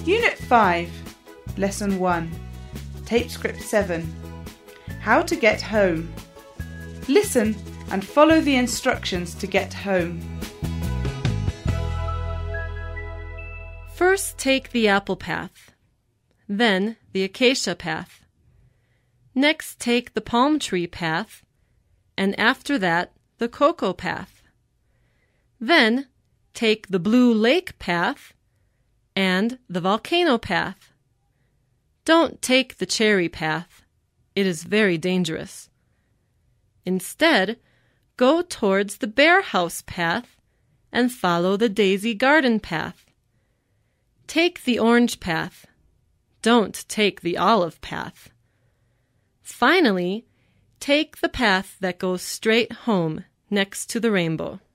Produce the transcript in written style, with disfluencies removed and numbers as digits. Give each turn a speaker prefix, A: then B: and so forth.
A: Unit 5, Lesson 1, Tape Script 7, How to Get Home. Listen and follow the instructions to get home.
B: First take the apple path, then the acacia path. Next take the palm tree path, and after that the cocoa path. Then take the blue lake path and the volcano path. Don't take the cherry path. It is very dangerous. Instead, go towards the bear house path and follow the daisy garden path. Take the orange path. Don't take the olive path. Finally, take the path that goes straight home next to the rainbow.